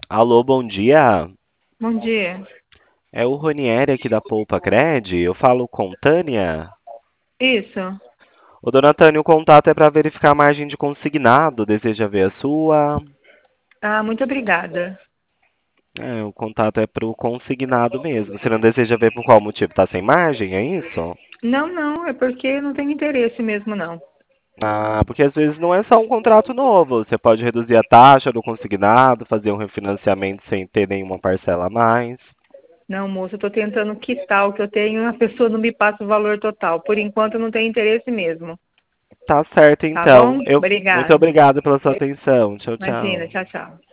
Alô, bom dia. Bom dia. É o Ronieri aqui da Poupa Cred. Eu falo com Tânia. Isso. Ô, dona Tânia, o contato é para verificar a margem de consignado. Deseja ver a sua? Ah, muito obrigada. É, o contato é para o consignado mesmo. Você não deseja ver por qual motivo? Tá sem margem, é isso? Não, não, é porque eu não tenho interesse mesmo, não. Ah, porque às vezes não é só um contrato novo. Você pode reduzir a taxa do consignado, fazer um refinanciamento sem ter nenhuma parcela a mais. Não, moça, eu estou tentando quitar o que eu tenho e a pessoa não me passa o valor total. Por enquanto, eu não tenho interesse mesmo. Tá certo, Tá então. bom? Muito Obrigada. obrigado pela sua atenção. Tchau, Imagina, tchau. tchau, tchau.